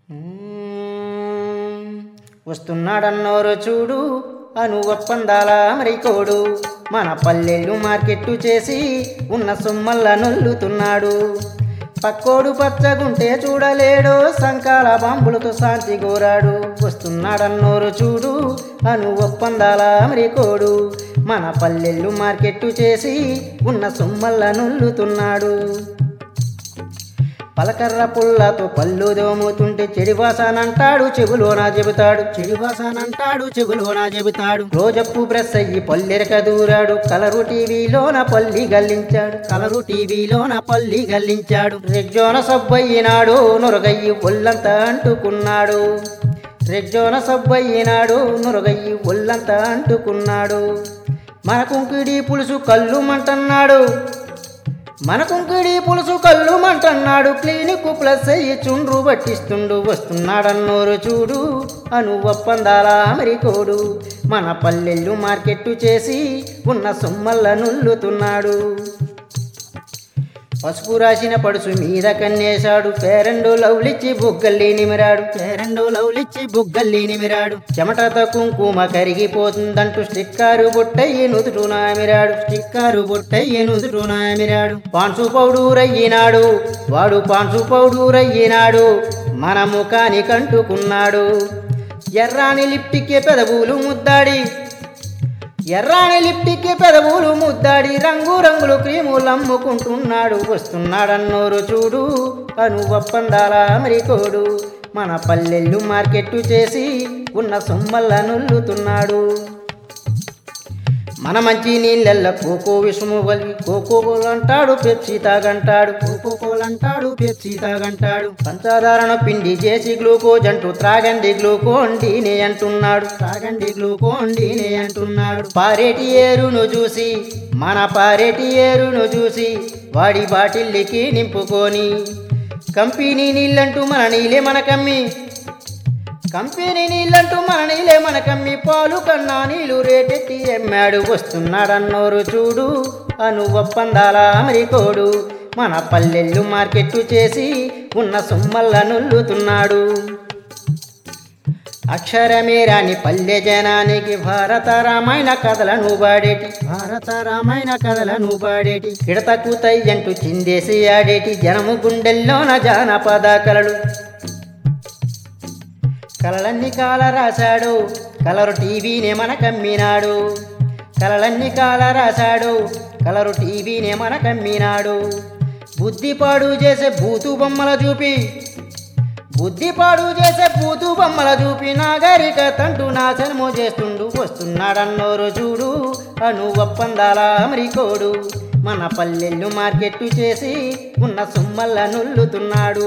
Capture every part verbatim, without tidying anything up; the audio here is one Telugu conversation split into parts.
వస్తున్నాడన్నోరు చూడు అను ఒప్పందాల అమరికోడు మన పల్లెళ్ళు మార్కెట్టు చేసి ఉన్న సొమ్మల్ల నొల్లుతున్నాడు. పక్కోడు పచ్చగుంటే చూడలేడు సంకాల బాంబులతో శాంతి కోరాడు. వస్తున్నాడన్నోరు చూడు అను ఒప్పందాల అమరికోడు మన పల్లెళ్ళు మార్కెట్టు చేసి ఉన్న సొమ్మల్ల నొల్లుతున్నాడు. పలకర్ర పుల్లతో పళ్ళు దోముతుంటే చెడి వాసనంటాడు చెవులోనా చెబుతాడు చెడి వాసనంటాడు చెవులోనా చెబుతాడు. రోజప్పు బ్రష్ అయ్యి పల్లెరక దూరాడు కలరు టీవీలోన పల్లి గల్లించాడు కలరు టీవీలోన పల్లి గల్లించాడు. రెగ్జోన సబ్బయ్యినాడు నొరగయ్యి ఒళ్ళంతా అంటుకున్నాడు రెగ్జోన సబ్బయ్యినాడు నొరగయ్యి ఒళ్ళంతా అంటుకున్నాడు. మన కుంకిడి పులుసు కళ్ళు మంటన్నాడు మన కుంకిడి పులుసు కళ్ళు మంటన్నాడు. క్లినిక్ ప్లస్ అయ్యి చుండ్రు పట్టిస్తుండు. వస్తున్నాడన్నోరు చూడు అను ఒప్పందాల అమరికోడు మన పల్లెళ్ళు మార్కెట్టు చేసి ఉన్న సొమ్మల్ల నుల్లుతున్నాడు. పసుపు రాసిన పడుసు మీద కన్నేశాడు పేరెండు లవ్లిచ్చి బుగ్గల్లి నిమిరాడు పేరెండు లవ్లిచ్చి బుగ్గల్లి నిమిరాడు. చెమటతో కుంకుమ కరిగిపోతుందంటూ స్టిక్కారు బొట్టయ్యి నుదుటు నామిరాడు స్టిక్కారు బొట్టయ్యి నుదుటు నామిరాడు. పాన్సు పౌడూరయ్యినాడు వాడు పాన్సు పౌడూరయ్యినాడు మన ముఖాని కంటుకున్నాడు. ఎర్రాని లిప్టిక్కి పెదవులు ముద్దాడి ఎర్రాని లిప్టిక్కి పెదవులు ముద్దాడి రంగు రంగులు క్రీములు అమ్ముకుంటున్నాడు. వస్తున్నాడన్నోరు చూడు అను ఒప్పందాల అమరికోడు మన పల్లెళ్ళు మార్కెట్టు చేసి ఉన్న సొమ్మల్ల నుల్లుతున్నాడు. మన మంచి నీళ్ళెల్ల కోకో విషము వల్లి కోకో కోలంటాడు పెప్సీ తాగంటాడు కోకో కోలంటాడు పెప్సీ తాగంటాడు. పంచదారణ పిండి చేసి గ్లూకోజ్ అంటూ త్రాగండి గ్లూకోండినే అంటున్నాడు త్రాగండి గ్లూకోండినే అంటున్నాడు. పారేటి ఏరును చూసి మన పారేటి ఏరును చూసి వాడి బాటిల్లికి నింపుకొని కంపెనీ నీళ్ళంటూ మన నీళ్ళే మనకమ్మి కంపెనీ నీళ్ళంటూ మన నీళ్ళే మనకమ్మి పాలు కన్నా నీళ్ళు రేటెత్తి ఎమ్మాడు. వస్తున్నాడన్నోరు చూడు అను ఒప్పందాల అమరికోడు మన పల్లెళ్ళు మార్కెట్టు చేసి ఉన్న సొమ్మల్ల నుల్లుతున్నాడు. అక్షరమే రాని పల్లె జనానికి భారత రామాయణ కథలను బాడేటి భారత రామాయణ కథలను బాడేటి. కిడతకు తయ్యంటూ చిందేసి ఆడేటి జనము గుండెల్లోన జానపద కలలు కలలన్నీ కాల రాశాడు కలరు టీవీనే మనకమ్మినాడు కలలన్నీ కాల రాశాడు కలరు టీవీనే మనకమ్మినాడు. బుద్ధిపాడు చేసే బూతు బొమ్మల చూపి బుద్ధిపాడు చేసే బూతు బొమ్మల చూపి నాగరికతంటూ నాశనము చేస్తుండు. వస్తున్నాడన్నోరు చూడు అను ఒప్పందాల అమరికోడు మన పల్లెళ్ళు మార్కెట్టు చేసి ఉన్న సొమ్మల్ల నుల్లుతున్నాడు.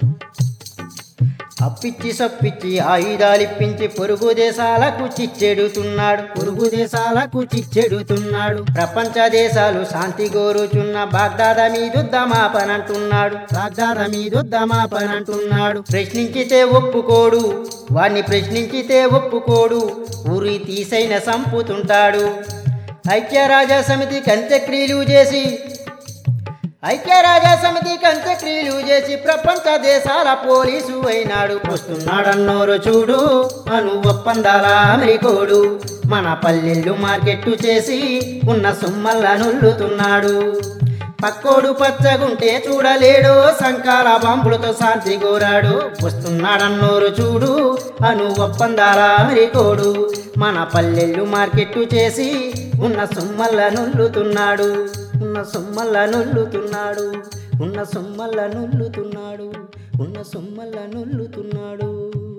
అప్పిచ్చి సప్పిచ్చి ఆయుధాలిప్పించి పొరుగు దేశాలకు చిచ్చెడుతున్నాడు పొరుగు దేశాలకు చిచ్చెడుతున్నాడు. ప్రపంచ దేశాలు శాంతి కోరుచున్న బాగ్దాద మీదుద్దమాపనంటున్నాడు బాగ్దాద మీదుద్దమాపనంటున్నాడు. ప్రశ్నించితే ఒప్పుకోడు వాణ్ణి ప్రశ్నించితే ఒప్పుకోడు ఊరి తీసైన సంపుతుంటాడు. ఐక్యరాజ్య సమితి అంత్యక్రియలు చేసి ఐక్యరాజ్య సమితికి అంత్యక్రియలు చేసి ప్రపంచ దేశాల పోలీసు అయినాడు. వస్తున్నాడన్నోరు చూడు అను ఒప్పందాల అమరికోడు మన పల్లెళ్ళు మార్కెట్టు చేసి ఉన్న సొమ్మల్ల నుల్లుతున్నాడు. పక్కోడు పచ్చగుంటే చూడలేడు సంకాల బాంబులతో శాంతి కోరాడు. వస్తున్నాడన్నోరు చూడు అను ఒప్పందాల అమరికోడు మన పల్లెళ్ళు మార్కెట్టు చేసి ఉన్న సొమ్మల్ల నుల్లుతున్నాడు ఉన్న సొమ్మల్ల నుల్లుతున్నాడు ఉన్న సొమ్మల్ల నుల్లుతున్నాడు ఉన్న సొమ్మల్ల నుల్లుతున్నాడు.